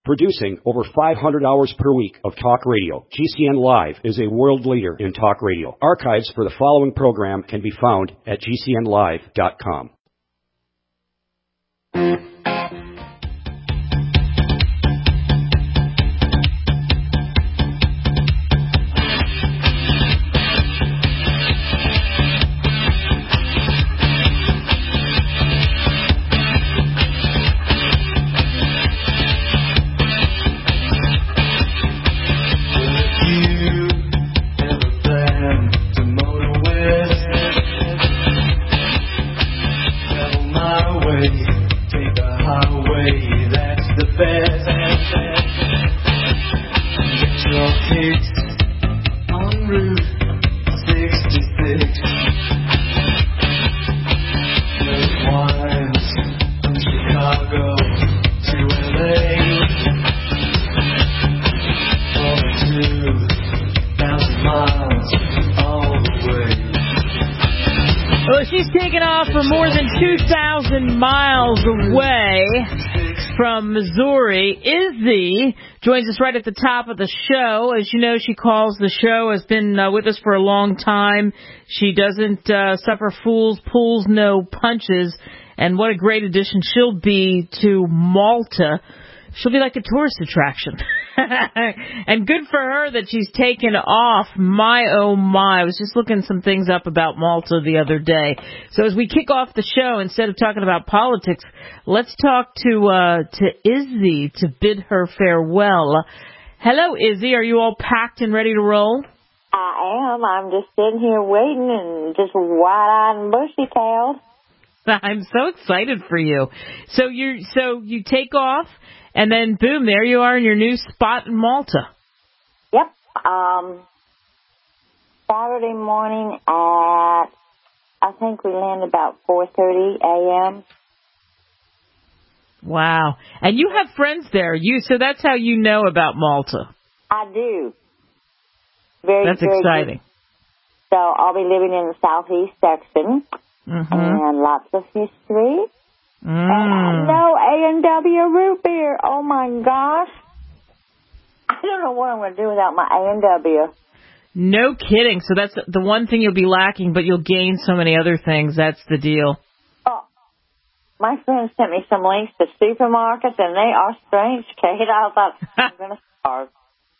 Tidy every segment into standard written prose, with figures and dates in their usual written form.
Producing over 500 hours per week of talk radio, GCN Live is a world leader in talk radio. Archives for the following program can be found at gcnlive.com. Miles away from Missouri. Izzy joins us right at the top of the show. As you know, she calls the show, has been with us for a long time. She doesn't suffer fools, pulls no punches. And what a great addition she'll be to Malta. She'll be like a tourist attraction. And good for her that she's taken off. My, oh, my. I was just looking some things up about Malta the other day. So as we kick off the show, instead of talking about politics, let's talk to Izzy to bid her farewell. Hello, Izzy. Are you all packed and ready to roll? I am. I'm just sitting here waiting and just wide-eyed and bushy-tailed. I'm so excited for you. So you take off. And then, boom, there you are in your new spot in Malta. Yep. Saturday morning at, I think we land about 4:30 a.m. Wow. And you have friends there. So that's how you know about Malta. I do. That's very exciting. Good. So I'll be living in the southeast section. Mm-hmm. And lots of history. And no A&W root beer. Oh, my gosh. I don't know what I'm going to do without my A&W. No kidding. So that's the one thing you'll be lacking, but you'll gain so many other things. That's the deal. Oh, my friend sent me some links to supermarkets, and they are strange, Kate. I thought, I'm going to starve.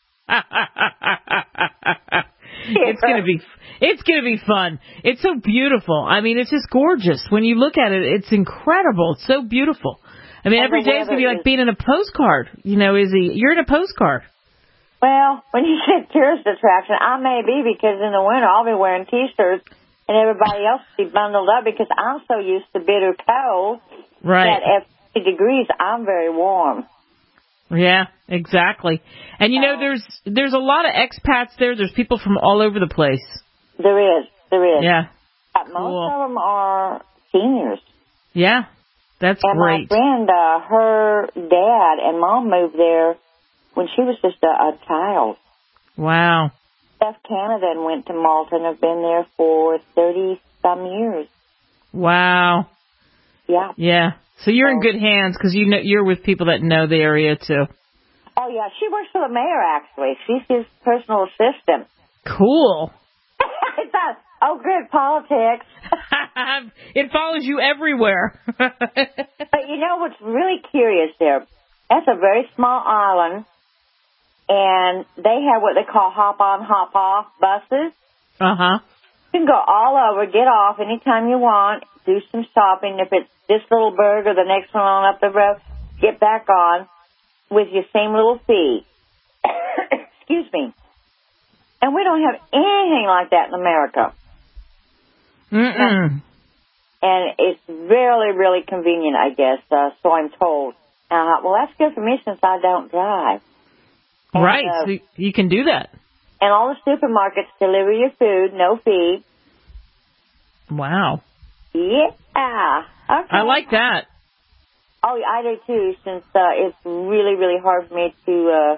It's gonna be fun. It's so beautiful. I mean, it's just gorgeous. When you look at it, it's incredible. It's so beautiful. I mean, every day is gonna be like being in a postcard. You know, Izzy, you're in a postcard. Well, when you say tourist attraction, I may be, because in the winter I'll be wearing T-shirts and everybody else will be bundled up, because I'm so used to bitter cold. Right. That at 50 degrees, I'm very warm. Yeah, exactly. And you know, there's a lot of expats there. There's people from all over the place. There is. Yeah. Most of them are seniors. Yeah, that's great. And my friend, her dad and mom moved there when she was just a child. Wow. Left Canada and went to Malta and have been there for 30-some years. Wow. Yeah. Yeah. So you're in good hands, because you're with people that know the area too. Oh yeah, she works for the mayor actually. She's his personal assistant. Cool. It does. Oh, good politics. It follows you everywhere. But you know what's really curious there? That's a very small island, and they have what they call hop-on, hop-off buses. Uh-huh. You can go all over, get off anytime you want, do some shopping. If it's this little burg or the next one on up the road, get back on with your same little fee. Excuse me. And we don't have anything like that in America. Mm-mm. And it's really, really convenient, I guess, so I'm told. Well, that's good for me since I don't drive. And, right, so you can do that. And all the supermarkets deliver your food, no fee. Wow. Yeah. Okay. I like that. Oh, yeah, I do too, since it's really, really hard for me to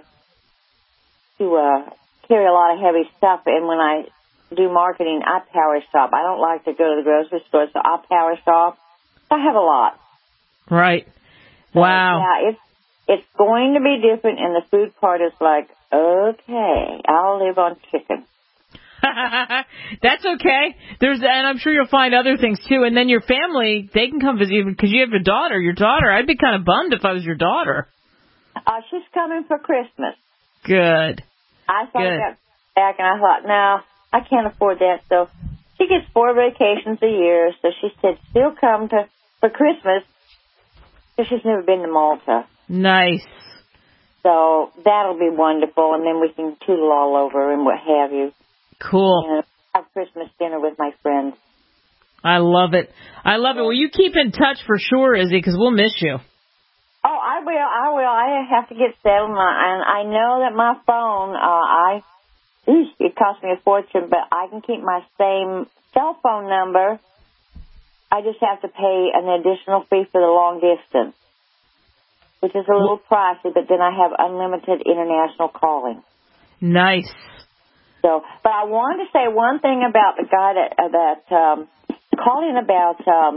carry a lot of heavy stuff. And when I do marketing, I power shop. I don't like to go to the grocery store, so I power shop. I have a lot. Right. So, wow. Yeah, It's going to be different, and the food part is like, okay, I'll live on chicken. That's okay. And I'm sure you'll find other things too. And then your family, they can come visit you because you have a daughter. Your daughter, I'd be kind of bummed if I was your daughter. She's coming for Christmas. Good. I thought that back, and I thought, no, I can't afford that. So she gets 4 vacations a year. So she said she'll come for Christmas because she's never been to Malta. Nice. So that'll be wonderful, and then we can tootle all over and what have you. Cool. And have Christmas dinner with my friends. I love it. I love it. Well, you keep in touch for sure, Izzy, because we'll miss you. Oh, I will. I have to get settled, and I know that my phone, it cost me a fortune, but I can keep my same cell phone number. I just have to pay an additional fee for the long distance, which is a little pricey, but then I have unlimited international calling. Nice. So, but I wanted to say one thing about the guy that calling about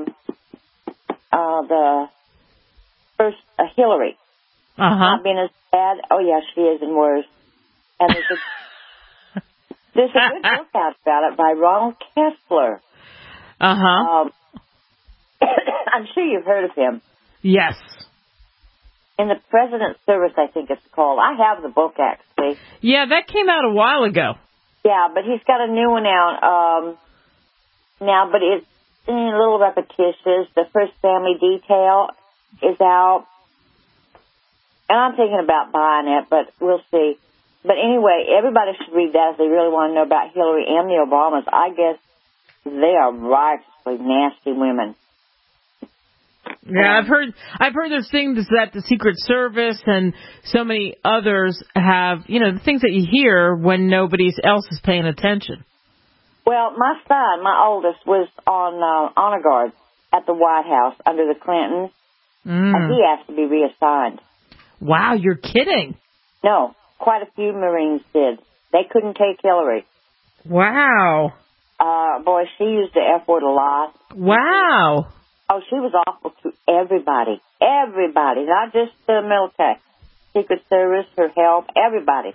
the first Hillary. Not being as bad. Oh, yeah, she is, and worse. And there's a good book out about it by Ronald Kessler. I'm sure you've heard of him. Yes. In the President's Service, I think it's called. I have the book, actually. Yeah, that came out a while ago. Yeah, but he's got a new one out now, but it's a little repetitious. The First Family Detail is out, and I'm thinking about buying it, but we'll see. But anyway, everybody should read that if they really want to know about Hillary and the Obamas. I guess they are righteously nasty women. Yeah, I've heard there's things that the Secret Service and so many others have, the things that you hear when nobody else is paying attention. Well, my son, my oldest, was on honor guard at the White House under the Clintons, and he asked to be reassigned. Wow, you're kidding. No, quite a few Marines did. They couldn't take Hillary. Wow. Boy, she used the F word a lot. Wow. Oh, she was awful to everybody. Everybody, not just the military. Secret Service, her help, everybody.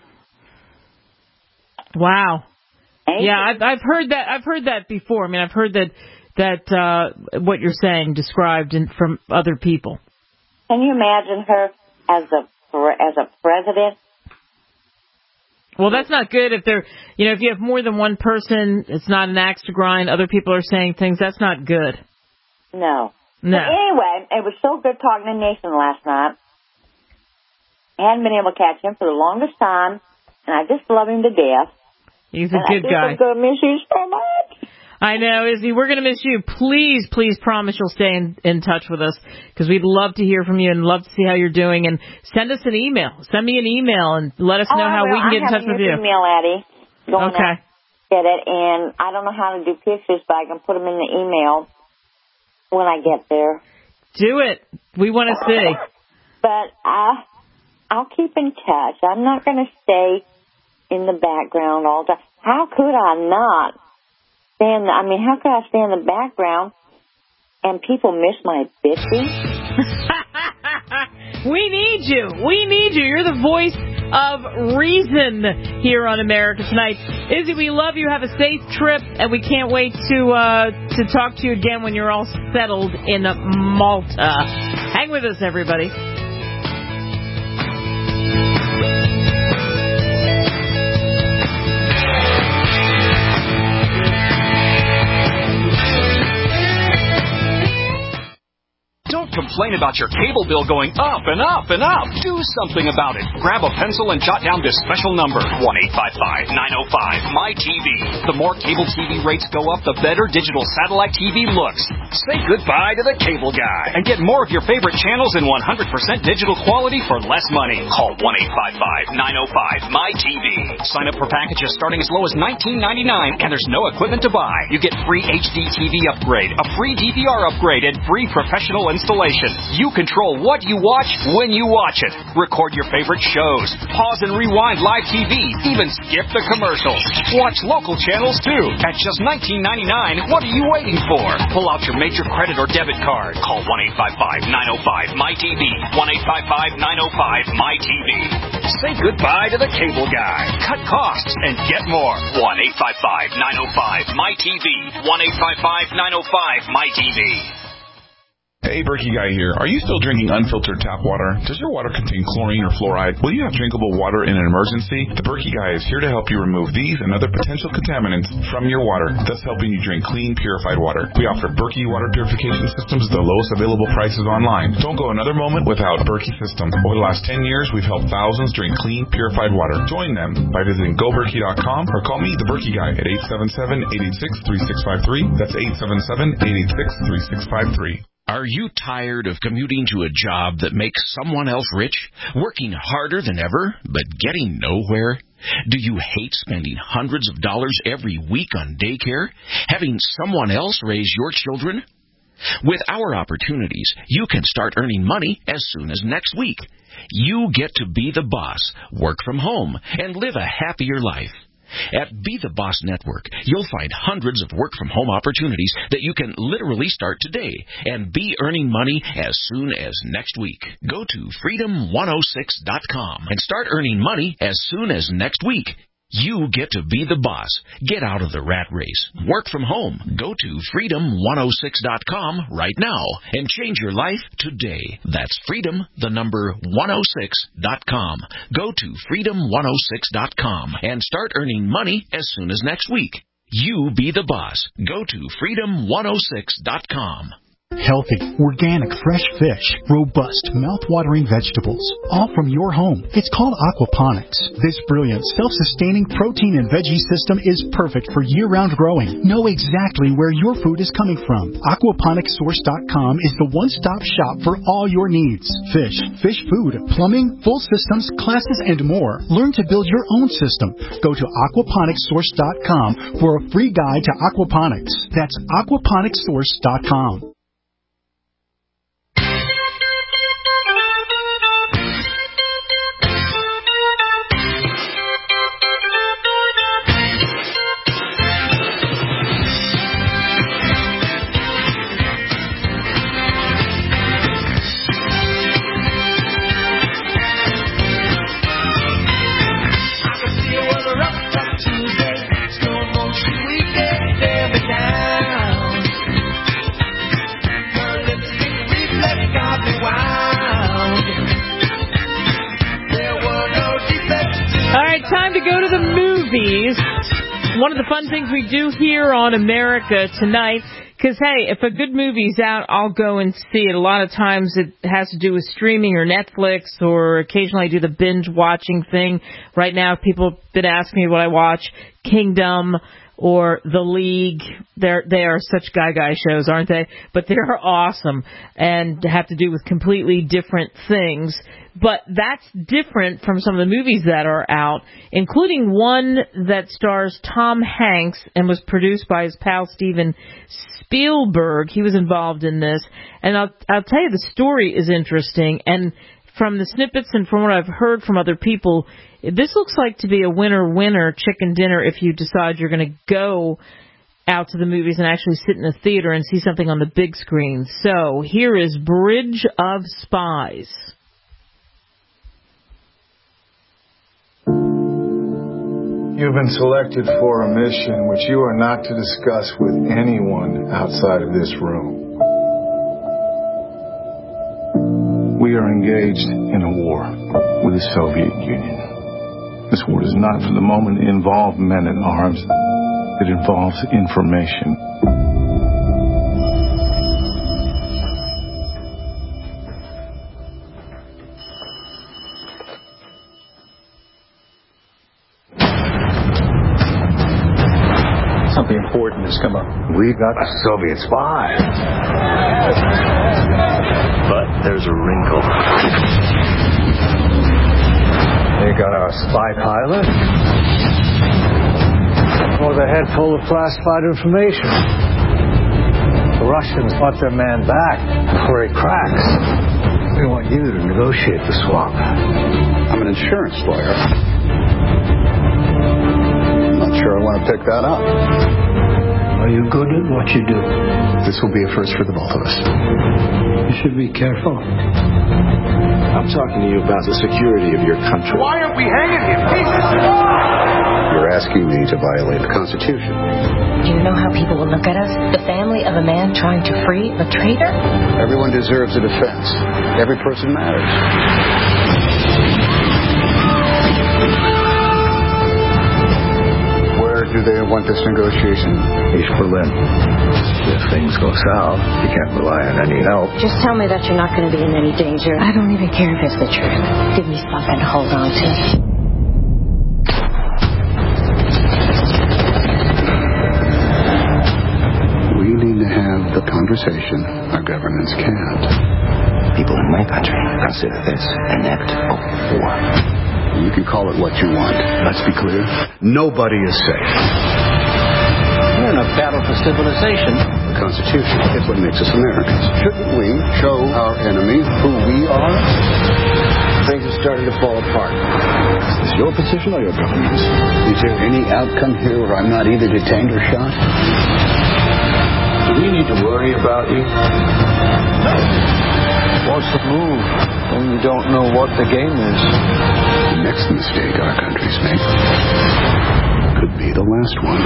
Wow. Yeah, I've heard that. I've heard that before. I mean, I've heard that what you're saying described from other people. Can you imagine her as a president? Well, that's not good if if you have more than one person, it's not an axe to grind. Other people are saying things. That's not good. No. But anyway, it was so good talking to Nathan last night. I hadn't been able to catch him for the longest time, and I just love him to death. He's a good guy. I'm going to miss you so much. I know, Izzy. We're going to miss you. Please, please promise you'll stay in touch with us, because we'd love to hear from you and love to see how you're doing. And send us an email. Send me an email and let us know how we can get in touch with you. Email, Addie. Okay. Get it, and I don't know how to do pictures, but I can put them in the email when I get there. Do it. We want to see. But I'll keep in touch. I'm not going to stay in the background all the time. How could I not how could I stay in the background and people miss my bitching? We need you. We need you. You're the voice of reason here on America Tonight. Izzy, we love you. Have a safe trip, and we can't wait to talk to you again when you're all settled in Malta. Hang with us, everybody. Don't complain about your cable bill going up and up and up. Do something about it. Grab a pencil and jot down this special number, 1-855-905-MY-TV. The more cable TV rates go up, the better digital satellite TV looks. Say goodbye to the cable guy and get more of your favorite channels in 100% digital quality for less money. Call 1-855-905-MY-TV. Sign up for packages starting as low as $19.99, and there's no equipment to buy. You get free HD TV upgrade, a free DVR upgrade, and free professional installation. television. You control what you watch when you watch it. Record your favorite shows. Pause and rewind live TV. Even skip the commercials. Watch local channels too. At just $19.99, what are you waiting for? Pull out your major credit or debit card. Call 1-855-905-MyTV. 1-855-905-MyTV. Say goodbye to the cable guy. Cut costs and get more. 1-855-905-MyTV. 1-855-905-MyTV. Hey, Berkey Guy here. Are you still drinking unfiltered tap water? Does your water contain chlorine or fluoride? Will you have drinkable water in an emergency? The Berkey Guy is here to help you remove these and other potential contaminants from your water, thus helping you drink clean, purified water. We offer Berkey water purification systems at the lowest available prices online. Don't go another moment without Berkey system. Over the last 10 years, we've helped thousands drink clean, purified water. Join them by visiting GoBerkey.com or call me, the Berkey Guy, at 877-886-3653. That's 877-886-3653. Are you tired of commuting to a job that makes someone else rich, working harder than ever, but getting nowhere? Do you hate spending hundreds of dollars every week on daycare, having someone else raise your children? With our opportunities, you can start earning money as soon as next week. You get to be the boss, work from home, and live a happier life. At Be the Boss Network, you'll find hundreds of work-from-home opportunities that you can literally start today and be earning money as soon as next week. Go to freedom106.com and start earning money as soon as next week. You get to be the boss. Get out of the rat race. Work from home. Go to freedom106.com right now and change your life today. That's freedom106.com. Go to freedom106.com and start earning money as soon as next week. You be the boss. Go to freedom106.com. Healthy, organic, fresh fish, robust, mouth-watering vegetables, all from your home. It's called aquaponics. This brilliant, self-sustaining protein and veggie system is perfect for year-round growing. Know exactly where your food is coming from. Aquaponicssource.com is the one-stop shop for all your needs. Fish, fish food, plumbing, full systems, classes, and more. Learn to build your own system. Go to aquaponicssource.com for a free guide to aquaponics. That's aquaponicssource.com. Time to go to the movies. One of the fun things we do here on America Tonight, because, hey, if a good movie's out, I'll go and see it. A lot of times it has to do with streaming or Netflix, or occasionally I do the binge-watching thing. Right now, people have been asking me what I watch. Kingdom or The League. They are such guy shows, aren't they? But they're awesome and have to do with completely different things. But that's different from some of the movies that are out, including one that stars Tom Hanks and was produced by his pal Steven Spielberg. He was involved in this. And I'll tell you, the story is interesting. And from the snippets and from what I've heard from other people, this looks like to be a winner chicken dinner if you decide you're going to go out to the movies and actually sit in a theater and see something on the big screen. So here is Bridge of Spies. You've been selected for a mission which you are not to discuss with anyone outside of this room. We are engaged in a war with the Soviet Union. This war does not for the moment involve men in arms. It involves information. Something important has come up. We got Soviet spies. But there's a wrinkle. They got our spy pilot with a head full of classified information. The Russians want their man back before he cracks. We want you to negotiate the swap. I'm an insurance lawyer. I'm not sure I want to pick that up. Are you good at what you do? This will be a first for the both of us. You should be careful. I'm talking to you about the security of your country. Why aren't we hanging him? You're asking me to violate the Constitution. Do you know how people will look at us? The family of a man trying to free a traitor? Everyone deserves a defense. Every person matters. Where do they want this negotiation? East Berlin. If things go south, you can't rely on any help. Just tell me that you're not going to be in any danger. I don't even care if it's the truth. Give me something to hold on to. We need to have the conversation our governments can't. People in my country consider this an act of war. You can call it what you want. Let's be clear. Nobody is safe. We're in a battle for civilization. The Constitution is what makes us Americans. Shouldn't we show our enemies who we are? Things are starting to fall apart. Is this your position or your government's? Is there any outcome here where I'm not either detained or shot? Do we need to worry about you? No. What's the move when you don't know what the game is? The next mistake our countries make could be the last one.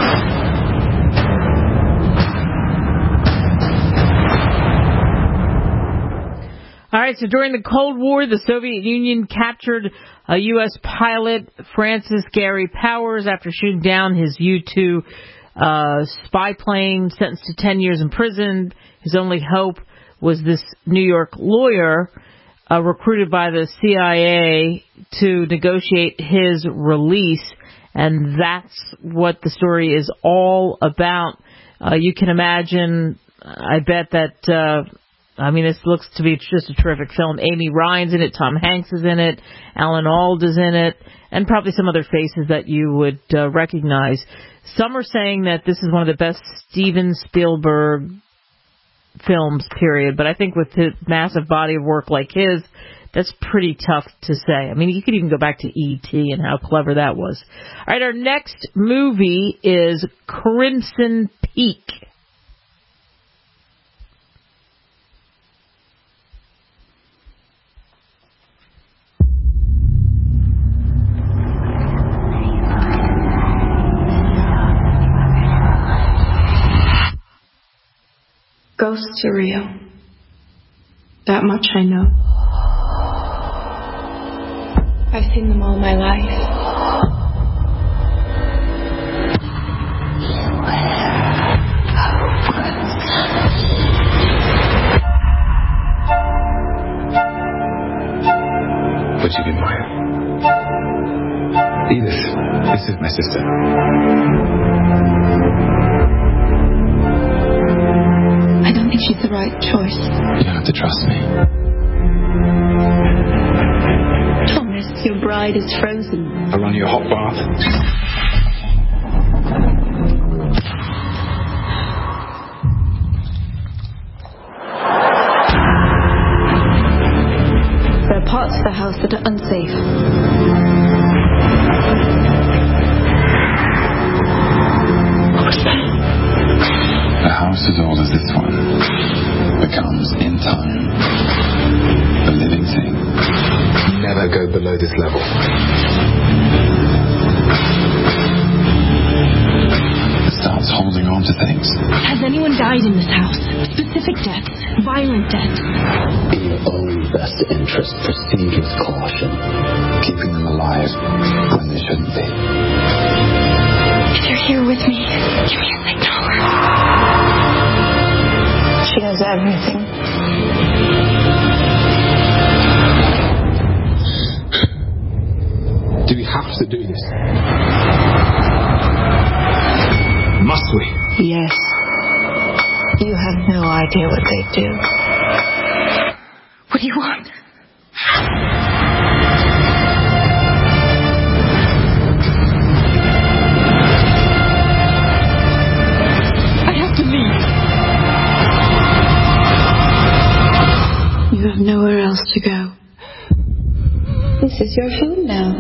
All right, so during the Cold War, the Soviet Union captured a U.S. pilot, Francis Gary Powers, after shooting down his U-2 spy plane, sentenced to 10 years in prison. His only hope was this New York lawyer recruited by the CIA to negotiate his release, and that's what the story is all about. You can imagine, I bet that, this looks to be just a terrific film. Amy Ryan's in it, Tom Hanks is in it, Alan Alda is in it, and probably some other faces that you would recognize. Some are saying that this is one of the best Steven Spielberg films, period. But I think with his massive body of work like his, that's pretty tough to say. I mean, you could even go back to E.T. and how clever that was. All right, our next movie is Crimson Peak. Ghosts are real. That much I know. I've seen them all my life. Would you be mine? Edith, this is my sister. I don't think she's the right choice. You don't have to trust me. Thomas, your bride is frozen. I'll run you a hot bath. There are parts of the house that are unsafe. A house as old as this one becomes, in time, a living thing. Never go below this level. It starts holding on to things. Has anyone died in this house? Specific deaths? Violent deaths? In your own best interest, proceed with caution. Keeping them alive when they shouldn't be. If you're here with me, give me a signal. She knows everything. Do we have to do this? Must we? Yes. You have no idea what they do. What do you want? I have to leave. is your home now.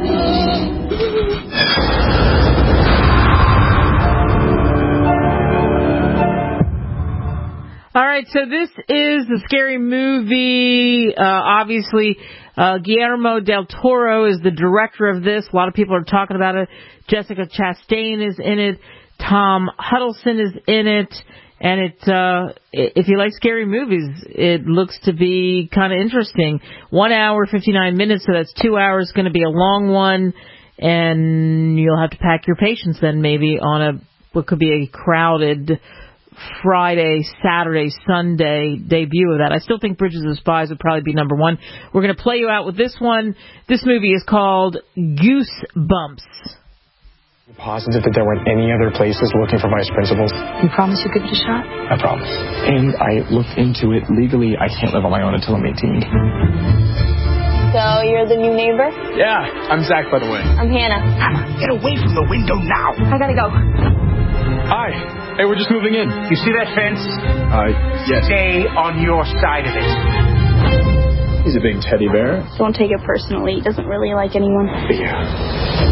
All right, so this is the Scary Movie. Obviously, Guillermo del Toro is the director of this. A lot of people are talking about it. Jessica Chastain is in it. Tom Hiddleston is in it. And if you like scary movies, it looks to be kind of interesting. 1 hour, 59 minutes, so that's 2 hours, going to be a long one. And you'll have to pack your patience then maybe on what could be a crowded Friday, Saturday, Sunday debut of that. I still think Bridges of Spies would probably be number one. We're going to play you out with this one. This movie is called Goosebumps. You're positive that there weren't any other places looking for vice principals? You promise you'll give it a shot? I promise. And I looked into it. Legally, I can't live on my own until I'm 18. So, you're the new neighbor? Yeah, I'm Zach, by the way. I'm Hannah. Hannah, get away from the window now. I gotta go. Hi. Hey, we're just moving in. You see that fence? Yes. Stay on your side of it. He's a big teddy bear. Don't take it personally. He doesn't really like anyone. Yeah.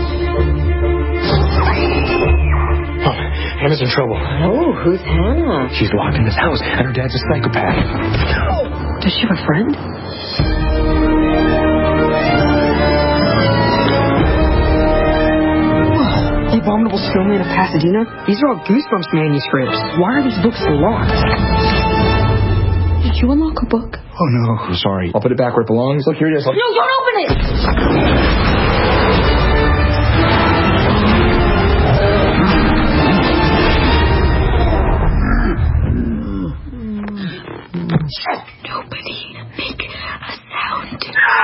Oh, Hannah's in trouble. Oh, who's Hannah? She's locked in this house, and her dad's a psychopath. Does she have a friend? The Abominable Snowman of Pasadena? These are all Goosebumps manuscripts. Why are these books locked? Did you unlock a book? Oh, no. I'm sorry. I'll put it back where it belongs. Look, here it is. No, don't open it! Nobody make a sound.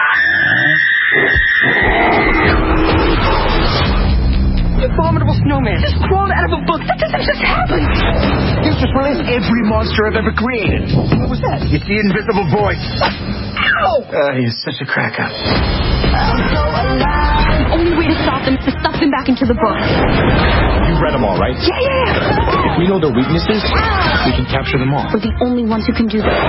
The Abominable Snowman just crawled out of a book. That doesn't just happen. You just released every monster I've ever created. What was that? It's the invisible voice. Ow! He's such a crack up. The only way to stop them is to stuff them back into the book. You've read them all, right? Yeah. If we know their weaknesses, we can capture them all. We're the only ones who can do that.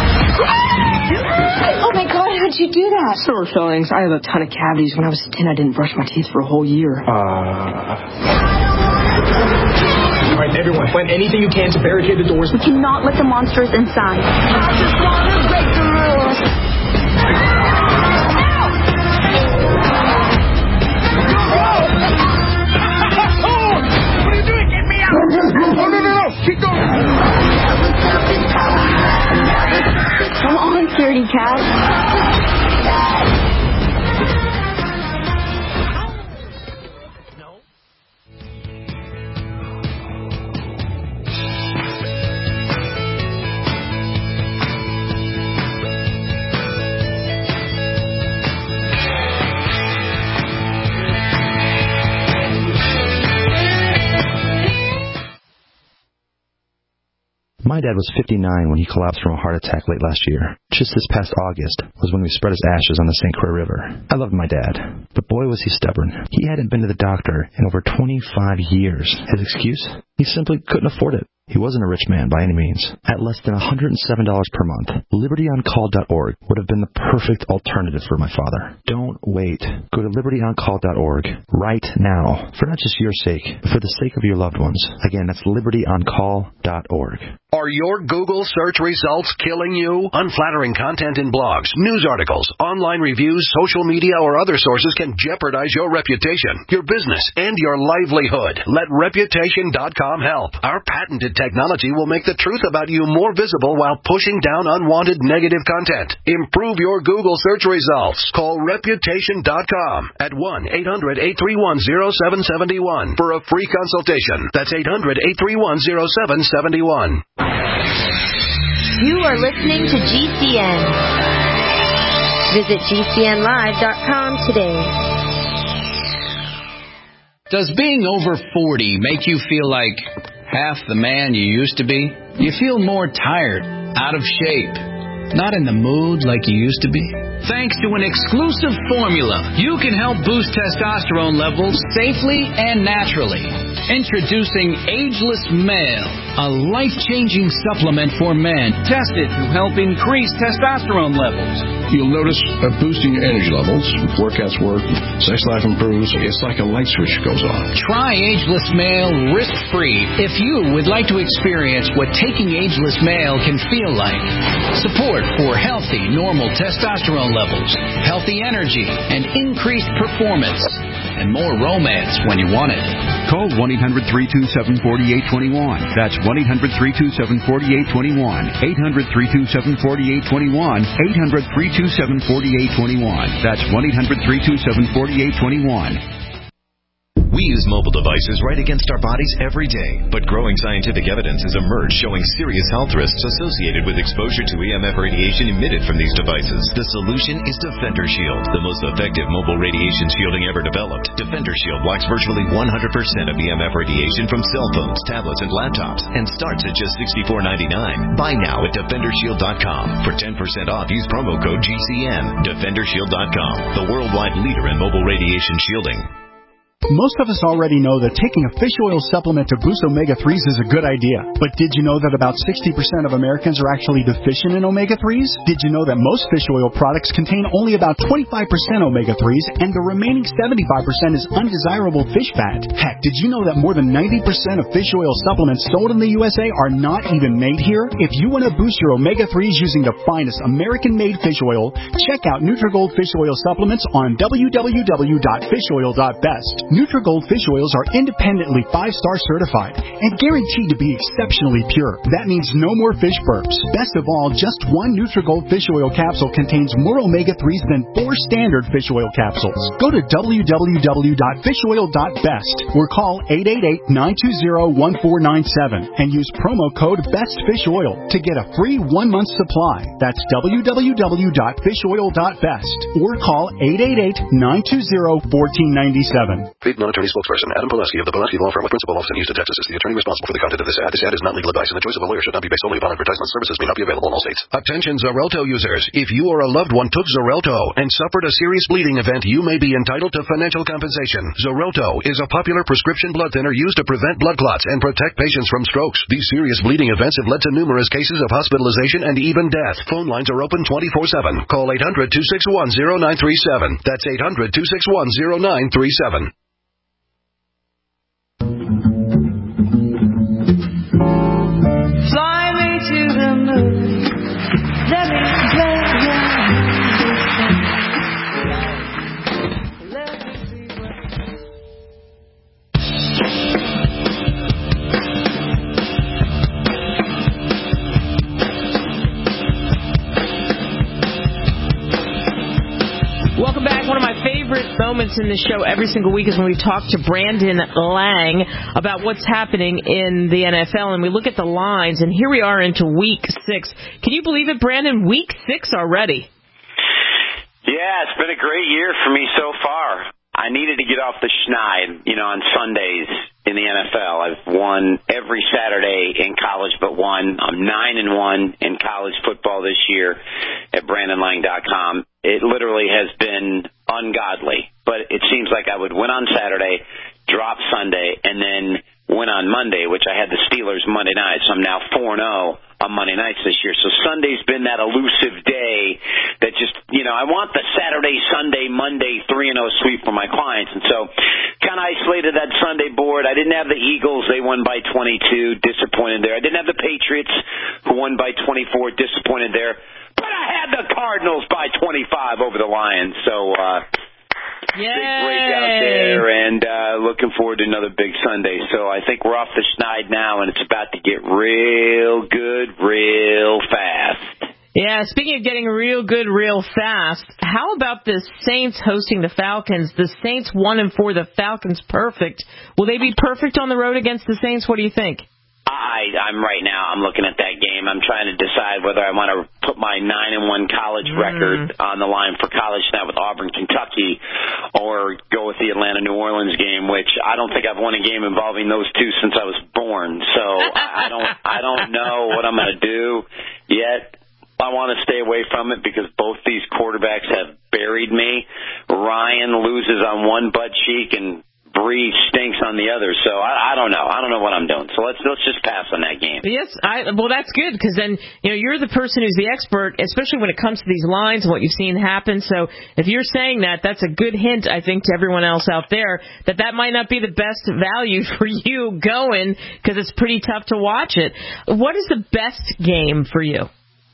Oh my God, how'd you do that? Sore fillings. I have a ton of cavities. When I was 10, I didn't brush my teeth for a whole year. All right, everyone, find anything you can to barricade the doors. We cannot let the monsters inside. I just want to break the rules. What are you doing? Get me out! No. Keep going. Come on, scaredy cat. My dad was 59 when he collapsed from a heart attack late last year. Just this past August was when we spread his ashes on the St. Croix River. I loved my dad, but boy was he stubborn. He hadn't been to the doctor in over 25 years. His excuse? He simply couldn't afford it. He wasn't a rich man by any means. At less than $107 per month, LibertyOnCall.org would have been the perfect alternative for my father. Don't wait. Go to LibertyOnCall.org right now, for not just your sake, but for the sake of your loved ones. Again, that's LibertyOnCall.org. Are your Google search results killing you? Unflattering content in blogs, news articles, online reviews, social media, or other sources can jeopardize your reputation, your business, and your livelihood. Let Reputation.com help. Our patented technology will make the truth about you more visible while pushing down unwanted negative content. Improve your Google search results. Call Reputation.com at 1-800-831-0771 for a free consultation. That's 800-831-0771. You are listening to GCN. Visit GCNlive.com today. Does being over 40 make you feel like half the man you used to be? You feel more tired, out of shape, not in the mood like you used to be? Thanks to an exclusive formula, you can help boost testosterone levels safely and naturally. Introducing Ageless Male, a life-changing supplement for men tested to help increase testosterone levels. You'll notice a boosting your energy levels, workouts work, sex life improves. It's like a light switch goes on. Try Ageless Male risk-free if you would like to experience what taking Ageless Male can feel like. Support for healthy, normal testosterone levels, healthy energy, and increased performance, and more romance when you want it. Call 1-800-327-4821. That's 1-800-327-4821. 800-327-4821. 800-327-4821. That's 1-800-327-4821. We use mobile devices right against our bodies every day, but growing scientific evidence has emerged showing serious health risks associated with exposure to EMF radiation emitted from these devices. The solution is Defender Shield, the most effective mobile radiation shielding ever developed. Defender Shield blocks virtually 100% of EMF radiation from cell phones, tablets, and laptops, and starts at just $64.99. Buy now at DefenderShield.com. For 10% off, use promo code GCN. DefenderShield.com, the worldwide leader in mobile radiation shielding. Most of us already know that taking a fish oil supplement to boost omega-3s is a good idea. But did you know that about 60% of Americans are actually deficient in omega-3s? Did you know that most fish oil products contain only about 25% omega-3s and the remaining 75% is undesirable fish fat? Heck, did you know that more than 90% of fish oil supplements sold in the USA are not even made here? If you want to boost your omega-3s using the finest American-made fish oil, check out Nutrigold Fish Oil Supplements on www.fishoil.best. Nutrigold fish oils are independently 5-star certified and guaranteed to be exceptionally pure. That means no more fish burps. Best of all, just one Nutrigold fish oil capsule contains more omega-3s than 4 standard fish oil capsules. Go to www.fishoil.best or call 888-920-1497 and use promo code BESTFISHOIL to get a free 1-month supply. That's www.fishoil.best or call 888-920-1497. Paid non-attorney spokesperson Adam Pileski of the Pileski Law Firm with principal office in Houston, Texas is the attorney responsible for the content of this ad. This ad is not legal advice, and the choice of a lawyer should not be based solely upon advertisement. Services may not be available in all states. Attention Xarelto users. If you or a loved one took Xarelto and suffered a serious bleeding event, you may be entitled to financial compensation. Xarelto is a popular prescription blood thinner used to prevent blood clots and protect patients from strokes. These serious bleeding events have led to numerous cases of hospitalization and even death. Phone lines are open 24/7. Call 800-261-0937. That's 800-261-0937. Fly me to the moon. Let me play Welcome back. One of my favorite moments in the show every single week is when we talk to Brandon Lang about what's happening in the NFL, and we look at the lines, and here we are into Week 6. Can you believe it, Brandon? Week 6 already. Yeah, it's been a great year for me so far. I needed to get off the schneid, on Sundays in the NFL. I've won every Saturday in college but one. I'm 9-1 in college football this year at BrandonLang.com. It literally has been ungodly, but it seems like I would win on Saturday, drop Sunday, and then win on Monday, which I had the Steelers Monday night, so I'm now 4-0 on Monday nights this year. So Sunday's been that elusive day that just, I want the Saturday, Sunday, Monday 3-0 sweep for my clients. And so kind of isolated that Sunday board. I didn't have the Eagles. They won by 22. Disappointed there. I didn't have the Patriots, who won by 24. Disappointed there. But I had the Cardinals by 25 over the Lions. So, big break out there, and looking forward to another big Sunday. So I think we're off the schneid now, and it's about to get real good real fast. Yeah, speaking of getting real good real fast, how about the Saints hosting the Falcons? The Saints 1-4, the Falcons perfect. Will they be perfect on the road against the Saints? What do you think? I'm right now, I'm looking at that game. I'm trying to decide whether I want to put my 9-1 college record on the line for college now with Auburn, Kentucky, or go with the Atlanta-New Orleans game, which I don't think I've won a game involving those two since I was born. So I don't know what I'm going to do yet. I want to stay away from it because both these quarterbacks have buried me. Ryan loses on one butt cheek and Bree stinks on the other. So I don't know. I don't know what I'm doing. So let's just pass on that game. Yes, well, that's good because then you're the person who's the expert, especially when it comes to these lines and what you've seen happen. So if you're saying that, that's a good hint, I think, to everyone else out there that might not be the best value for you going because it's pretty tough to watch it. What is the best game for you?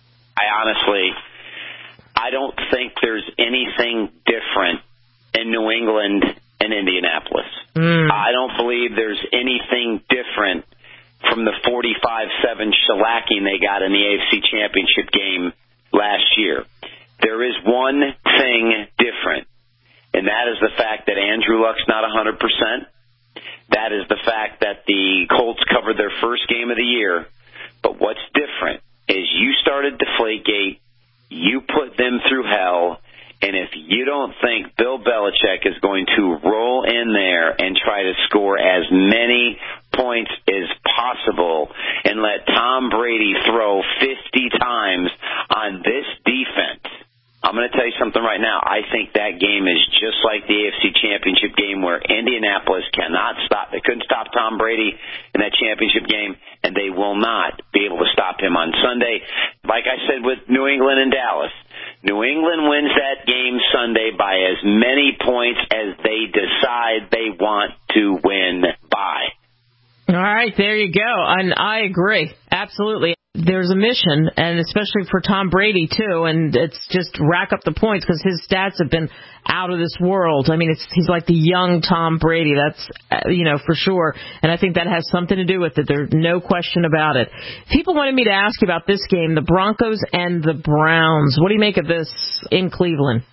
I don't think there's anything different in New England and Indianapolis. I don't believe there's anything different from the 45-7 shellacking they got in the AFC Championship game last year. There is one thing different, and that is the fact that Andrew Luck's not 100%. That is the fact that the Colts covered their first game of the year. But what's different is you started Deflategate, you put them through hell, and if you don't think Bill Belichick is going to roll in there and try to score as many points as possible and let Tom Brady throw 50 times on this defense, I'm going to tell you something right now. I think that game is just like the AFC Championship game where Indianapolis cannot stop. They couldn't stop Tom Brady in that championship game, and they will not be able to stop him on Sunday. Like I said with New England and Dallas, New England wins that game Sunday by as many points as they decide they want to win by. All right, there you go. And I agree. Absolutely. There's a mission, and especially for Tom Brady, too, and it's just rack up the points because his stats have been out of this world. I mean, he's like the young Tom Brady, that's, for sure, and I think that has something to do with it. There's no question about it. People wanted me to ask you about this game, the Broncos and the Browns. What do you make of this in Cleveland?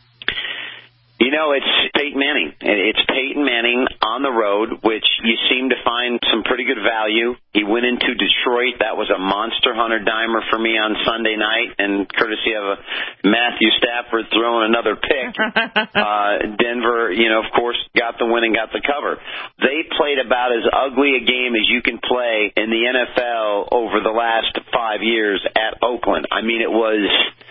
It's Peyton Manning. It's Peyton Manning on the road, which you seem to find some pretty good value. He went into Detroit. That was a monster 100-dimer for me on Sunday night, and courtesy of Matthew Stafford throwing another pick. Denver, of course, got the win and got the cover. They played about as ugly a game as you can play in the NFL over the last 5 years at Oakland. I mean, it was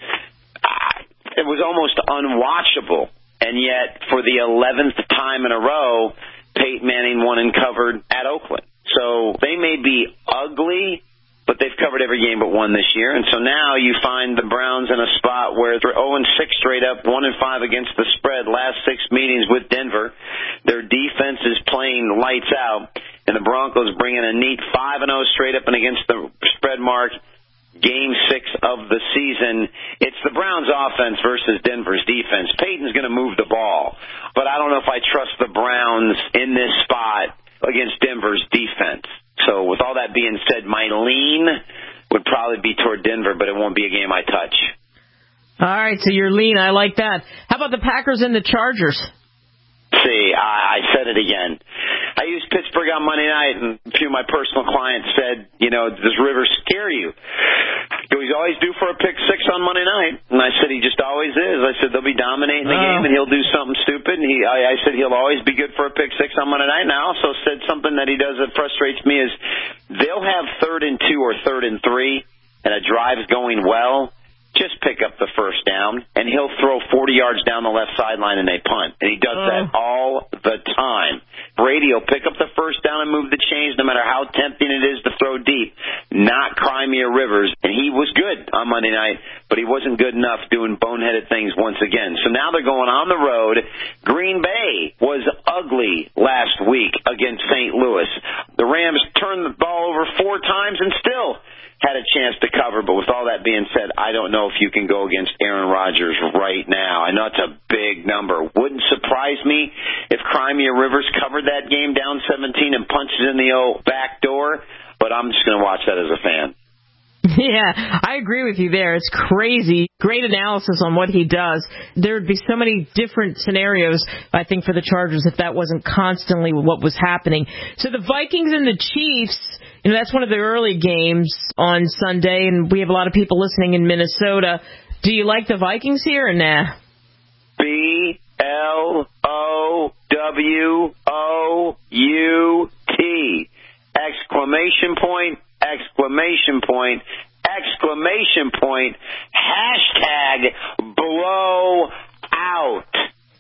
almost unwatchable. And yet, for the 11th time in a row, Peyton Manning won and covered at Oakland. So they may be ugly, but they've covered every game but one this year. And so now you find the Browns in a spot where they're 0-6 straight up, 1-5 against the spread, last 6 meetings with Denver. Their defense is playing lights out, and the Broncos bring in a neat 5-0 straight up and against the spread mark. Game 6 of the season. It's the Browns offense versus Denver's defense. Peyton's going to move the ball, but I don't know if I trust the Browns in this spot against Denver's defense. So with all that being said, my lean would probably be toward Denver, but it won't be a game I touch. All right, so your lean, I like that. How about the Packers and the Chargers? See, I said it again. I used Pittsburgh on Monday night, and a few of my personal clients said, does Rivers scare you? He's always due for a pick 6 on Monday night. And I said, he just always is. I said, they'll be dominating the game, and he'll do something stupid. And I said, he'll always be good for a pick 6 on Monday night. And I also said something that he does that frustrates me is they'll have 3rd and 2 or 3rd and 3, and a drive's going well. Just pick up the first down, and he'll throw 40 yards down the left sideline, and they punt. And he does that all the time. Brady will pick up the first down and move the chains no matter how tempting it is to throw deep. Not Crimea Rivers. And he was good on Monday night, but he wasn't good enough doing boneheaded things once again. So now they're going on the road. Green Bay was ugly last week against St. Louis. The Rams turned the ball over 4 times and still had a chance to cover, but with all that being said, I don't know if you can go against Aaron Rodgers right now. I know it's a big number. Wouldn't surprise me if Crimea Rivers covered that game down 17 and punches in the old back door, but I'm just going to watch that as a fan. Yeah, I agree with you there. It's crazy. Great analysis on what he does. There would be so many different scenarios, I think, for the Chargers if that wasn't constantly what was happening. So the Vikings and the Chiefs, that's one of the early games on Sunday, and we have a lot of people listening in Minnesota. Do you like the Vikings here or nah? B-L-O-W-O-U-T! Exclamation point, exclamation point, exclamation point, Hashtag blowout.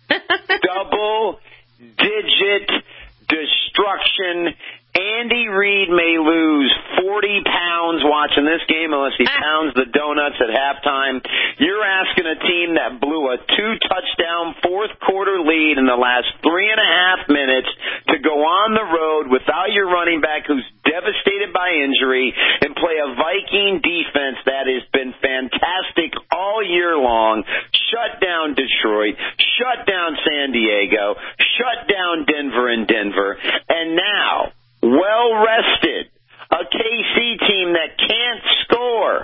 Double-digit destruction. Andy Reid may lose 40 pounds watching this game unless he pounds the donuts at halftime. You're asking a team that blew a 2-touchdown fourth-quarter lead in the last 3.5 minutes to go on the road without your running back who's devastated by injury and play a Viking defense that has been fantastic all year long, shut down Detroit, shut down San Diego, shut down Denver in Denver, and now, well-rested, a KC team that can't score,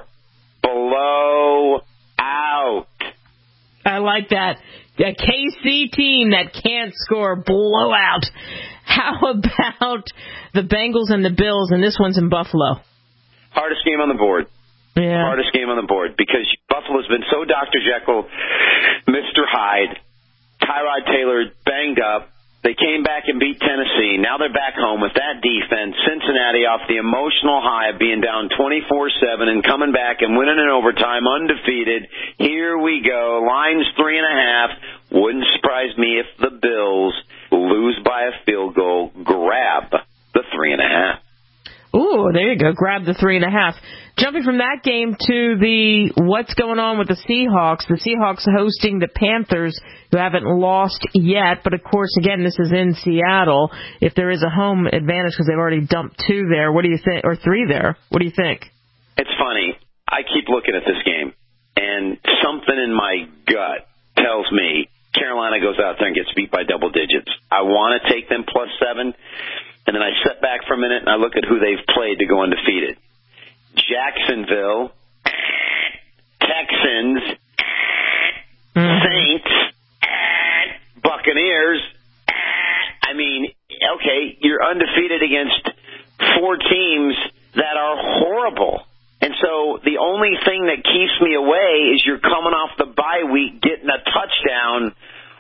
blow out. I like that. A KC team that can't score, blowout. How about the Bengals and the Bills, and this one's in Buffalo? Hardest game on the board. Yeah. Hardest game on the board because Buffalo's been so Dr. Jekyll, Mr. Hyde, Tyrod Taylor banged up. They came back and beat Tennessee. Now they're back home with that defense. Cincinnati off the emotional high of being down 24-7 and coming back and winning in overtime, undefeated. Here we go. Line's 3.5. Wouldn't surprise me if the Bills lose by a field goal. Grab the 3.5. Ooh, there you go. Grab the 3.5. Jumping from that game to the what's going on with the Seahawks. The Seahawks hosting the Panthers, who haven't lost yet. But, of course, again, this is in Seattle. If there is a home advantage because they've already dumped 2 there, what do you think? Or 3 there. What do you think? It's funny. I keep looking at this game, and something in my gut tells me Carolina goes out there and gets beat by double digits. I want to take them +7. And then I step back for a minute and I look at who they've played to go undefeated. Jacksonville, Texans, Saints, Buccaneers. I mean, okay, you're undefeated against 4 teams that are horrible. And so the only thing that keeps me away is you're coming off the bye week, getting a touchdown.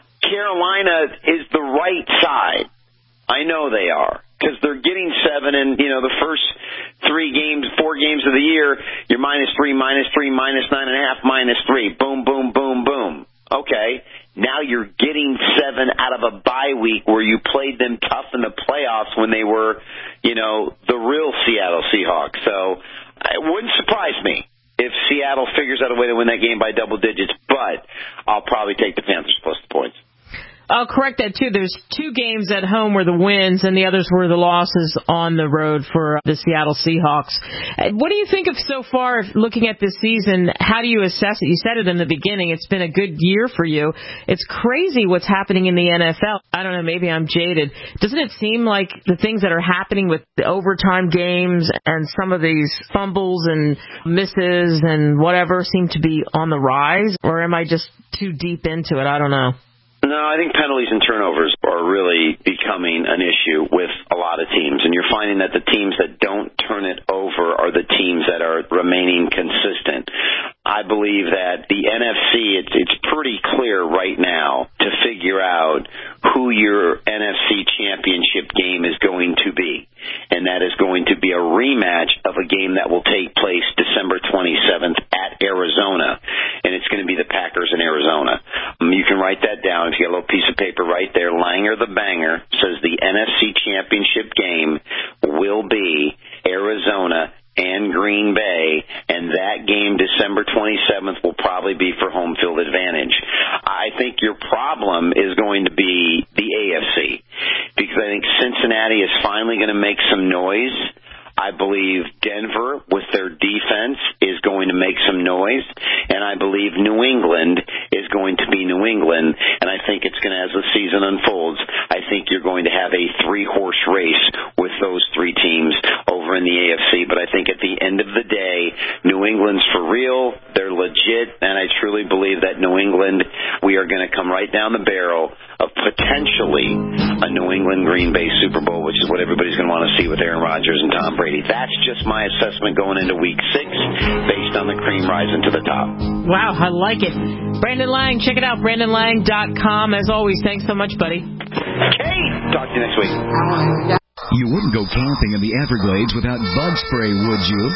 Carolina is the right side. I know they are. Because they're getting 7, and, you know, the first 4 games of the year, you're -3, -3, -9.5, -3. Boom, boom, boom, boom. Okay, now you're getting 7 out of a bye week where you played them tough in the playoffs when they were, you know, the real Seattle Seahawks. So it wouldn't surprise me if Seattle figures out a way to win that game by double digits, but I'll probably take the Panthers plus the points. I'll correct that, too. There's 2 games at home were the wins, and the others were the losses on the road for the Seattle Seahawks. What do you think of so far, looking at this season? How do you assess it? You said it in the beginning. It's been a good year for you. It's crazy what's happening in the NFL. I don't know, maybe I'm jaded. Doesn't it seem like the things that are happening with the overtime games and some of these fumbles and misses and whatever seem to be on the rise? Or am I just too deep into it? I don't know. No, I think penalties and turnovers are really becoming an issue with a lot of teams. And you're finding that the teams that don't turn it over are the teams that are remaining consistent. I believe that the NFC, it's pretty clear right now to figure out who your NFC championship game is going to be. And that is going to be a rematch of a game that will take place December 27th at Arizona. And it's going to be the Packers in Arizona. You can write that down. If you got a little piece of paper right there, Langer the Banger says the NFC championship game will be Arizona and Green Bay, and that game, December 27th, will probably be for home field advantage. I think your problem is going to be the AFC, because I think Cincinnati is finally going to make some noise. I believe Denver, with their defense, is going to make some noise. And I believe New England is going to be New England. And I think it's going to, as the season unfolds, I think you're going to have a 3-horse race with those 3 teams over in the AFC. But I think at the end of the day, New England's for real. They're legit. And I truly believe that New England, we are going to come right down the barrel of potentially a New England-Green Bay Super Bowl, which is what everybody's going to want to see with Aaron Rodgers and Tom Brady. That's just my assessment going into Week 6 based on the cream rising to the top. Wow, I like it. Brandon Lang, check it out, BrandonLang.com. As always, thanks so much, buddy. Okay, talk to you next week. You wouldn't go camping in the Everglades without bug spray, would you?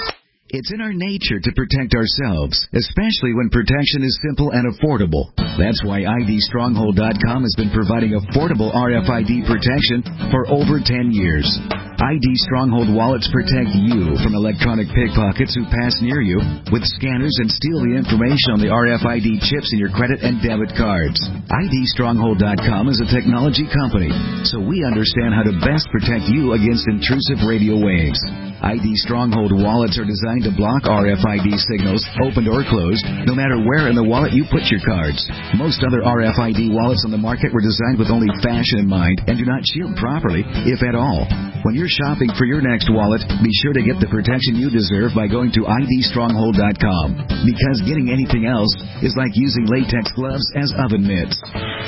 It's in our nature to protect ourselves, especially when protection is simple and affordable. That's why IDStronghold.com has been providing affordable RFID protection for over 10 years. ID Stronghold wallets protect you from electronic pickpockets who pass near you with scanners and steal the information on the RFID chips in your credit and debit cards. IDStronghold.com is a technology company, so we understand how to best protect you against intrusive radio waves. ID Stronghold wallets are designed to block RFID signals, opened or closed, no matter where in the wallet you put your cards. Most other RFID wallets on the market were designed with only fashion in mind and do not shield properly, if at all. When you're shopping for your next wallet, be sure to get the protection you deserve by going to IDStronghold.com, because getting anything else is like using latex gloves as oven mitts.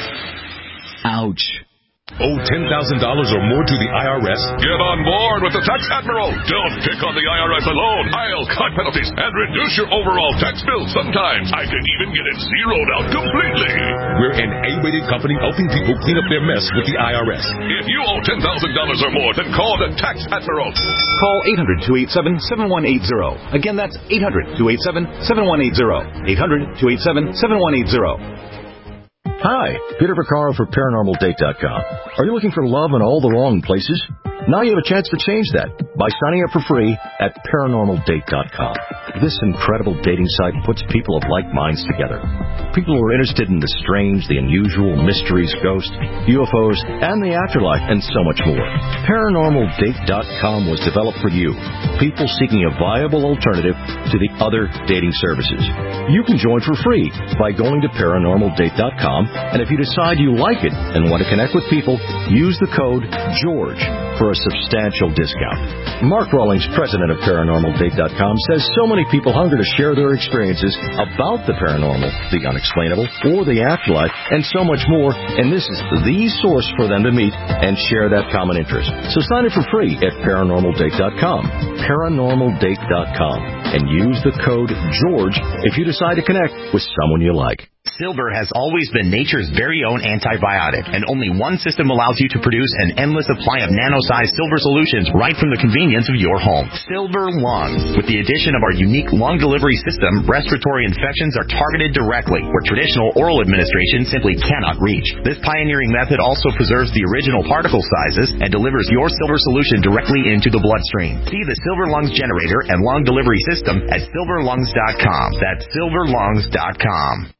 Ouch. Owe $10,000 or more to the IRS? Get on board with the Tax Admiral. Don't pick on the IRS alone. I'll cut penalties and reduce your overall tax bill. Sometimes I can even get it zeroed out completely. We're an A-rated company helping people clean up their mess with the IRS. If you owe $10,000 or more, then call the Tax Admiral. Call 800-287-7180. Again, that's 800-287-7180. 800-287-7180. Hi, Peter Vaccaro for ParanormalDate.com. Are you looking for love in all the wrong places? Now you have a chance to change that by signing up for free at ParanormalDate.com. This incredible dating site puts people of like minds together. People who are interested in the strange, the unusual, mysteries, ghosts, UFOs, and the afterlife, and so much more. ParanormalDate.com was developed for you, people seeking a viable alternative to the other dating services. You can join for free by going to ParanormalDate.com, and if you decide you like it and want to connect with people, use the code GEORGE for a substantial discount. Mark Rawlings, president of ParanormalDate.com, says so many people hunger to share their experiences about the paranormal, the unexplainable, or the afterlife, and so much more, and this is the source for them to meet and share that common interest. So sign up for free at ParanormalDate.com, ParanormalDate.com, and use the code GEORGE if you decide to connect with someone you like. Silver has always been nature's very own antibiotic, and only one system allows you to produce an endless supply of nano-sized silver solutions right from the convenience of your home. Silver Lungs. With the addition of our unique lung delivery system, respiratory infections are targeted directly, where traditional oral administration simply cannot reach. This pioneering method also preserves the original particle sizes and delivers your silver solution directly into the bloodstream. See the Silver Lungs generator and lung delivery system at silverlungs.com. That's silverlungs.com.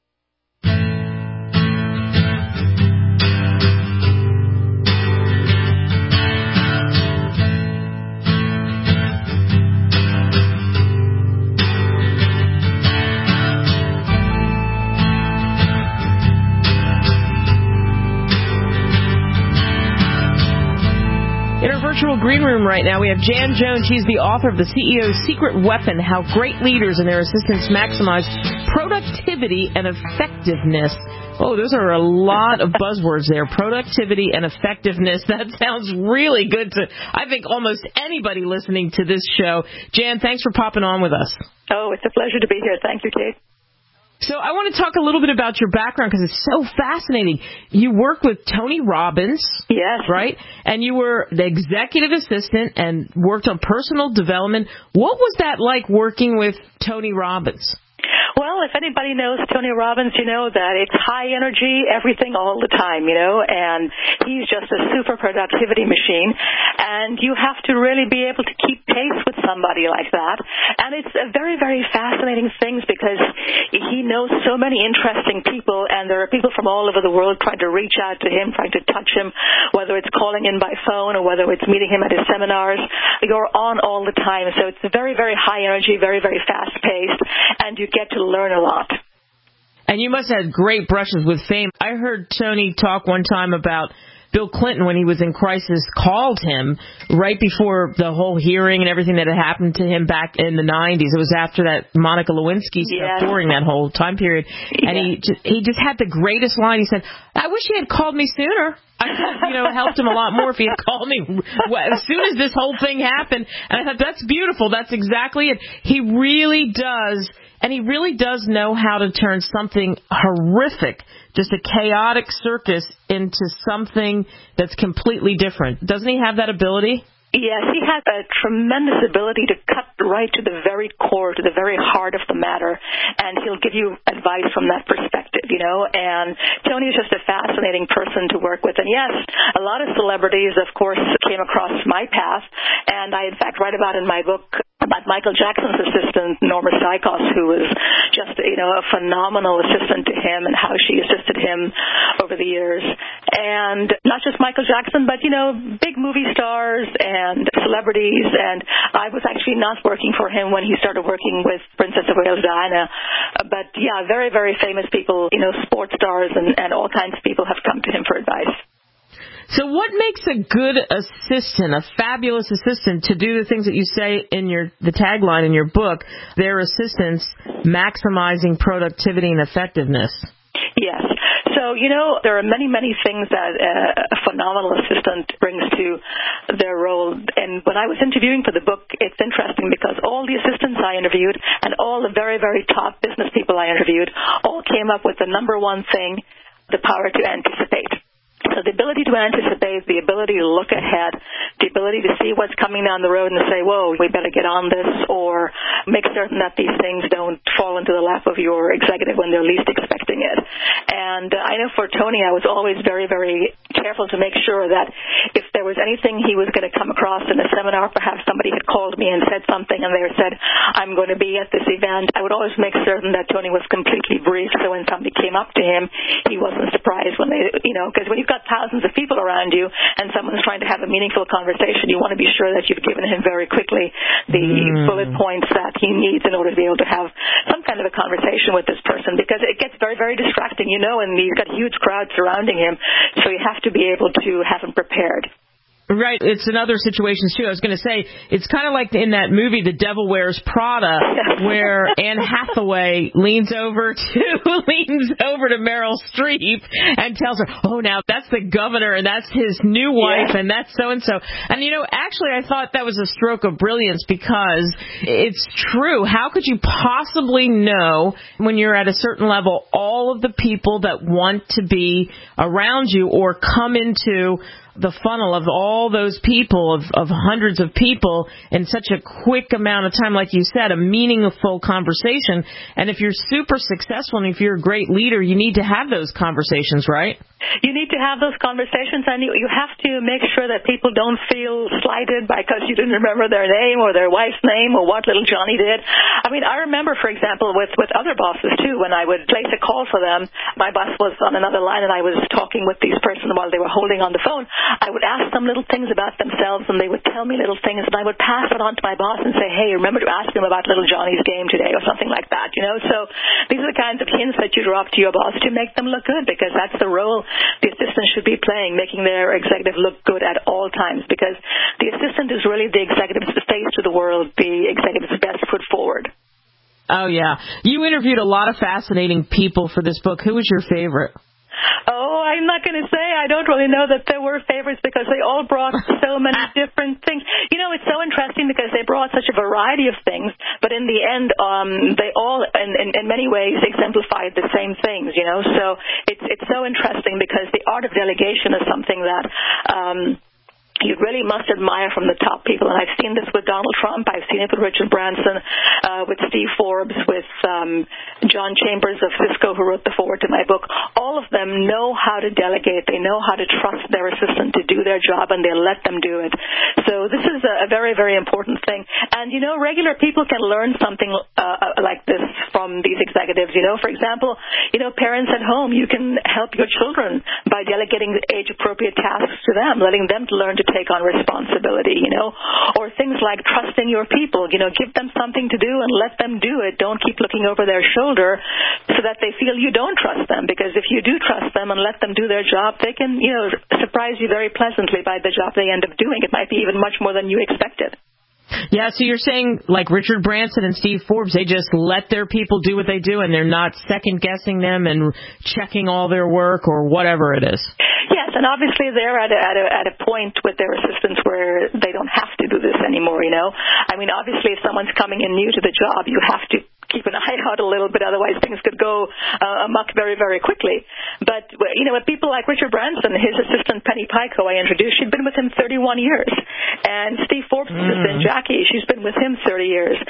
In our virtual green room right now, we have Jan Jones. She's the author of The CEO's Secret Weapon, How Great Leaders and Their Assistants Maximize Productivity and Effectiveness. Oh, those are a lot of buzzwords there. Productivity and effectiveness. That sounds really good to, I think, almost anybody listening to this show. Jan, thanks for popping on with us. Oh, it's a pleasure to be here. Thank you, Kate. So I want to talk a little bit about your background because it's so fascinating. You worked with Tony Robbins. Yes. Right? And you were the executive assistant and worked on personal development. What was that like working with Tony Robbins? Well, if anybody knows Tony Robbins, you know that it's high energy, everything all the time, you know, and he's just a super productivity machine. And you have to really be able to keep pace with somebody like that. And it's a very, very fascinating thing because he knows so many interesting people, and there are people from all over the world trying to reach out to him, trying to touch him, whether it's calling in by phone or whether it's meeting him at his seminars. You're on all the time. So it's very, very high energy, very, very fast paced, and you get to learn a lot. And you must have had great brushes with fame. I heard Tony talk one time about Bill Clinton, when he was in crisis, called him right before the whole hearing and everything that had happened to him back in the 90s. It was after that Monica Lewinsky stuff, during that whole time period. And he just had the greatest line. He said, I wish he had called me sooner. I could have, helped him a lot more if he had called me as soon as this whole thing happened. And I thought, that's beautiful. That's exactly it. He really does. And he really does know how to turn something horrific, just a chaotic circus, into something that's completely different. Doesn't he have that ability? Yes, he has a tremendous ability to cut right to the very core, to the very heart of the matter, and he'll give you advice from that perspective, and Tony is just a fascinating person to work with. And yes, a lot of celebrities, of course, came across my path, and I, in fact, write about in my book about Michael Jackson's assistant, Norma Sykos, who was just, a phenomenal assistant to him and how she assisted him over the years. And not just Michael Jackson, but, big movie stars and celebrities. And I was actually not working for him when he started working with Princess of Wales Diana. But, yeah, very, very famous people, sports stars and all kinds of people have come to him for advice. So what makes a good assistant, a fabulous assistant, to do the things that you say in the tagline in your book, their assistants maximizing productivity and effectiveness? Yes. So, there are many, many things that a phenomenal assistant brings to their role. And when I was interviewing for the book, it's interesting because all the assistants I interviewed and all the very, very top business people I interviewed all came up with the number one thing, the power to anticipate. So the ability to anticipate, the ability to look ahead, the ability to see what's coming down the road and say, whoa, we better get on this, or make certain that these things don't fall into the lap of your executive when they're least expecting it. And I know for Tony, I was always very, very careful to make sure that if there was anything he was going to come across in a seminar, perhaps somebody had called me and said something and they said, I'm going to be at this event, I would always make certain that Tony was completely briefed so when somebody came up to him, he wasn't surprised when they, because when you've got thousands of people around you and someone's trying to have a meaningful conversation, you want to be sure that you've given him very quickly the bullet points that he needs in order to be able to have some kind of a conversation with this person, because it gets very, very distracting, and you've got huge crowds surrounding him, so you have to be able to have him prepared. Right. It's in other situations, too. I was going to say, it's kind of like in that movie, The Devil Wears Prada, where Anne Hathaway leans over to Meryl Streep and tells her, oh, now that's the governor and that's his new wife and that's so-and-so. And, actually, I thought that was a stroke of brilliance because it's true. How could you possibly know when you're at a certain level all of the people that want to be around you or come into the funnel of all those people, of hundreds of people in such a quick amount of time, like you said, a meaningful conversation. And if you're super successful and if you're a great leader, you need to have those conversations, right? You need to have those conversations, and you have to make sure that people don't feel slighted because you didn't remember their name or their wife's name or what little Johnny did. I mean, I remember, for example, with other bosses, too, when I would place a call for them, my boss was on another line and I was talking with these person while they were holding on the phone. I would ask them little things about themselves, and they would tell me little things, and I would pass it on to my boss and say, hey, remember to ask him about little Johnny's game today or something like that, So these are the kinds of hints that you drop to your boss to make them look good, because that's the role the assistant should be playing, making their executive look good at all times, because the assistant is really the executive's face to the world, the executive's best foot forward. Oh, yeah. You interviewed a lot of fascinating people for this book. Who was your favorite? Oh, I'm not going to say. I don't really know that there were favorites because they all brought so many different things. It's so interesting because they brought such a variety of things, but in the end, they all, in many ways, exemplified the same things, So it's so interesting because the art of delegation is something that you really must admire from the top people. And I've seen this with Donald Trump. I've seen it with Richard Branson, with Steve Forbes, with John Chambers of Cisco, who wrote the foreword to my book. All of them know how to delegate. They know how to trust their assistant to do their job, and they let them do it. So this is a very, very important thing. And, regular people can learn something like this from these executives. For example, parents at home, you can help your children by delegating age-appropriate tasks to them, letting them learn to take on responsibility, or things like trusting your people, give them something to do and let them do it. Don't keep looking over their shoulder so that they feel you don't trust them, because if you do trust them and let them do their job, they can, surprise you very pleasantly by the job they end up doing. It might be even much more than you expected. Yeah, so you're saying like Richard Branson and Steve Forbes, they just let their people do what they do and they're not second-guessing them and checking all their work or whatever it is. Yes, and obviously they're at a point with their assistants where they don't have to do this anymore, I mean, obviously if someone's coming in new to the job, you have to keep an eye out a little bit, otherwise things could go amok very, very quickly. But, with people like Richard Branson, his assistant Penny Pike, who I introduced, she'd been with him 31 years. And Steve Forbes' assistant Jackie, she's been with him 30 years.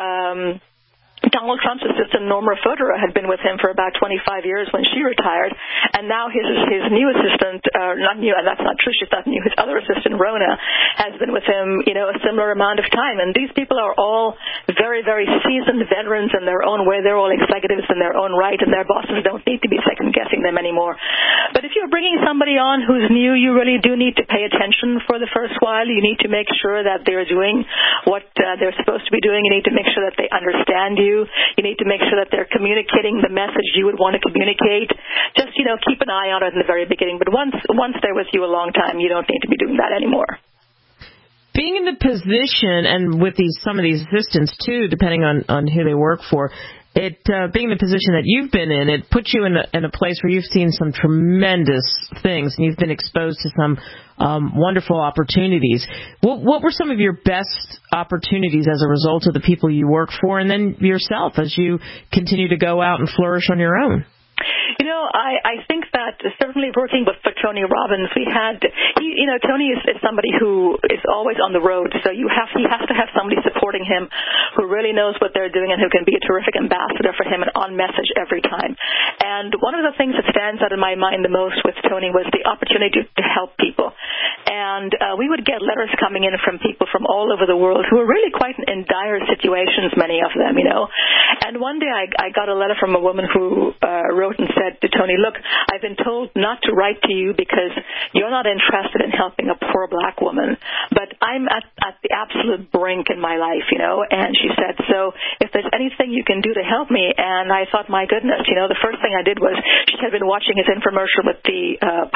Donald Trump's assistant, Norma Fodera, had been with him for about 25 years when she retired, and now his new assistant, not new, and that's not true, she's not new, his other assistant, Rona, has been with him, a similar amount of time. And these people are all very, very seasoned veterans in their own way. They're all executives in their own right, and their bosses don't need to be second-guessing them anymore. But if you're bringing somebody on who's new, you really do need to pay attention for the first while. You need to make sure that they're doing what they're supposed to be doing. You need to make sure that they understand you. You need to make sure that they're communicating the message you would want to communicate. Just, keep an eye on it in the very beginning. But once they're with you a long time, you don't need to be doing that anymore. Being in the position, and with some of these assistants, too, depending on who they work for, being in the position that you've been in, it puts you in a place where you've seen some tremendous things, and you've been exposed to some wonderful opportunities. What were some of your best opportunities as a result of the people you work for, and then yourself as you continue to go out and flourish on your own? I think that certainly working for Tony Robbins, Tony is somebody who is always on the road, so he has to have somebody supporting him who really knows what they're doing and who can be a terrific ambassador for him and on message every time. And one of the things that stands out in my mind the most with Tony was the opportunity to help people. And we would get letters coming in from people from all over the world who were really quite in dire situations, many of them, And one day I got a letter from a woman who wrote and said to Tony, look, I've been told not to write to you because you're not interested in helping a poor black woman, but I'm at the absolute brink in my life, And she said, so if there's anything you can do to help me. And I thought, my goodness, the first thing I did was, she had been watching his infomercial with the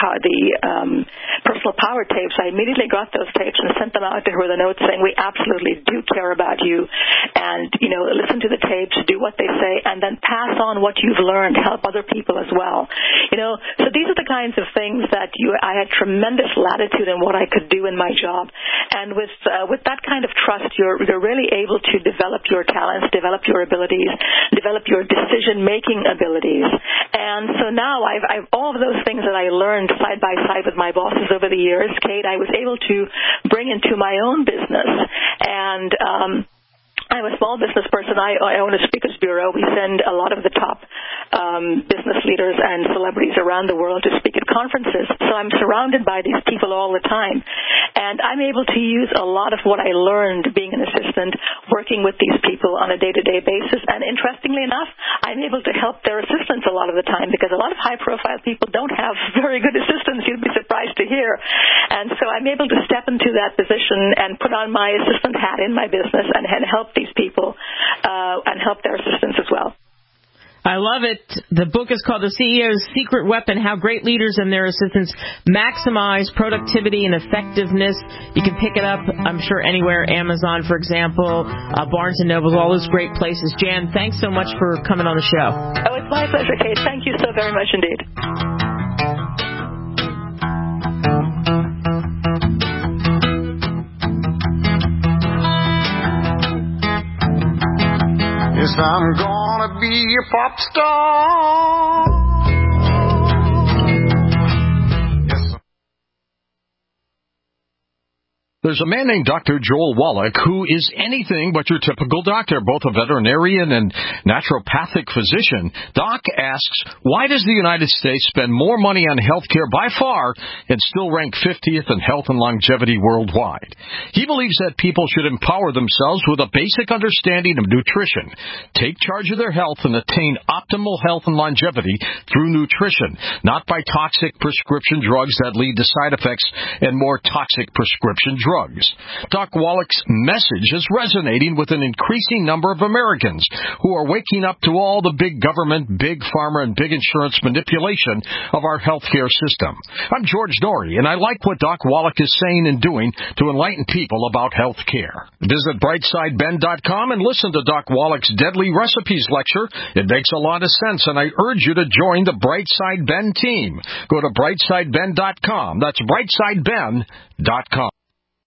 personal power tapes. I immediately got those tapes and sent them out to her with a note saying, we absolutely do care about you, and listen to the tapes, do what they say, and then pass on what you've learned, help other people as well. So these are the kinds of things that I had tremendous latitude in what I could do in my job. And with that kind of trust, you're really able to develop your talents, develop your abilities, develop your decision-making abilities. And so now I've all of those things that I learned side by side with my bosses over the years, Kate, I was able to bring into my own business. And I'm a small business person. I own a speakers bureau. We send a lot of the top business leaders and celebrities around the world to speak at conferences. So I'm surrounded by these people all the time. And I'm able to use a lot of what I learned being an assistant, working with these people on a day-to-day basis. And interestingly enough, I'm able to help their assistants a lot of the time, because a lot of high-profile people don't have very good assistants. You'd be surprised to hear. And so I'm able to step into that position and put on my assistant hat in my business and help these people and help their assistants as well. I love it. The book is called The CEO's Secret Weapon, How Great Leaders and Their Assistants Maximize Productivity and Effectiveness. You can pick it up, I'm sure, anywhere. Amazon, for example, Barnes & Noble, all those great places. Jan, thanks so much for coming on the show. Oh, it's my pleasure, Kate. Thank you so very much indeed. Yes, I'm gonna be a pop star. There's a man named Dr. Joel Wallach who is anything but your typical doctor, both a veterinarian and naturopathic physician. Doc asks, why does the United States spend more money on health care by far and still rank 50th in health and longevity worldwide? He believes that people should empower themselves with a basic understanding of nutrition, take charge of their health, and attain optimal health and longevity through nutrition, not by toxic prescription drugs that lead to side effects and more toxic prescription drugs. Doc Wallach's message is resonating with an increasing number of Americans who are waking up to all the big government, big pharma, and big insurance manipulation of our healthcare system. I'm George Norrie, and I like what Doc Wallach is saying and doing to enlighten people about health care. Visit brightsideben.com and listen to Doc Wallach's Deadly Recipes lecture. It makes a lot of sense, and I urge you to join the Brightside Ben team. Go to brightsideben.com. That's brightsideben.com.